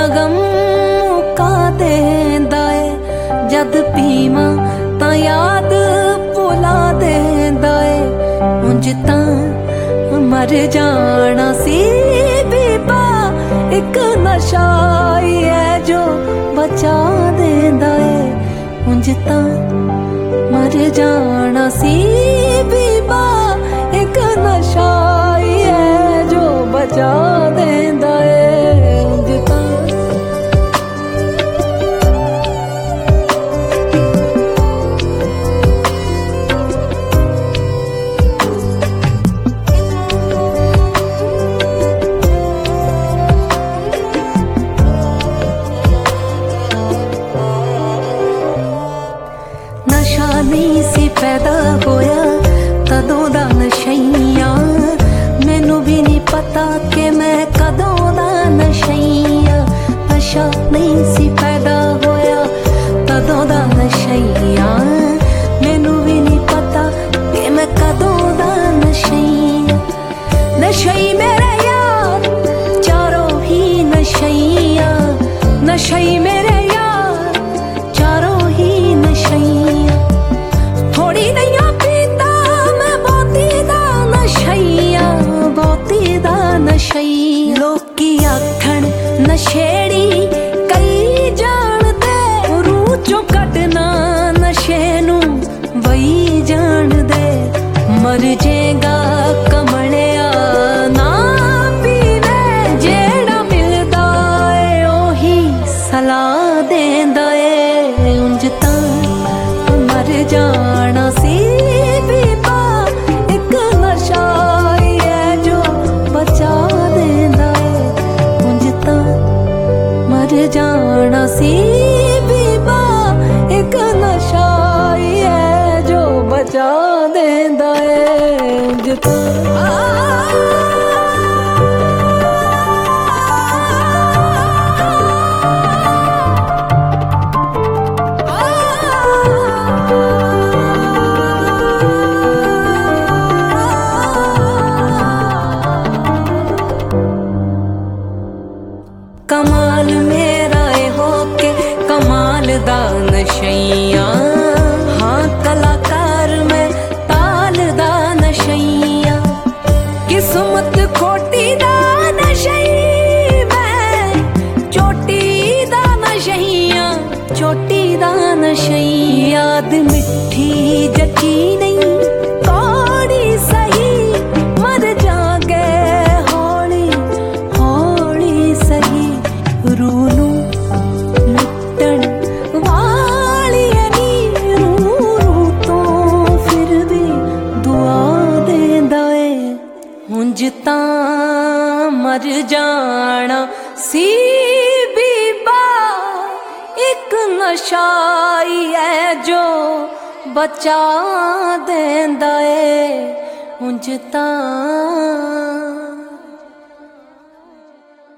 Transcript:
गम मुका देंदा है। जद पीवां तां याद भुला देंदा है। उंज तां मर जाना सी बीबा, एक नशा ही है जो बचा देंदा है। उंज तां मर जाना सी बीबा, एक नशा ही है जो बचा देंदा है। उंज तां नशा नहीं सी पैदा होया कदों दा नशैया, मैनू भी नहीं पता कि मैं कदों दा नशैया। नशा नहीं सी पैदा होया कदों दा नशैया, मैनू भी नहीं पता कि मैं कदों दा नशैया। नशई मेरे यार चारों ही नशैया, नशई मेरे यार चारों ही नशैया। थोड़ी नहीं पीता मैं बहुती दा नशैया, बहुती दा नशैया। लोकी आखण नशेड़ी कई जानदे, रूह चों कढना नशे नू वही जानदे। मर जेगा कमलिया ना पीवे, जेड़ा मिलदा है ओही सलाह देंदा है। उंज तां मर जाना सी बीबा, एक नशा ही है जो बचा देंदा है। उंज तां मर जाना सी बीबा, एक नशा ही है जो बचा देंदा है। उंज तां कमाल मेरा ए हो के कमाल दा नशैया। हाँ कलाकार मैं ताल दा नशैया। किस्मत खोटी दा नशई मैं, चोटी दा नशैया, चोटी दा नशई। याद मिठी जची नहीं कौड़ी सही, मर जागे हौली हौली सही। रूह नू लुट्टण वाली नी, रूह तो फिर भी दुआ देंदा है। उंज तां मर जाना सी बीबा, एक नशा ही है जो बचा देंदा है। उंज तां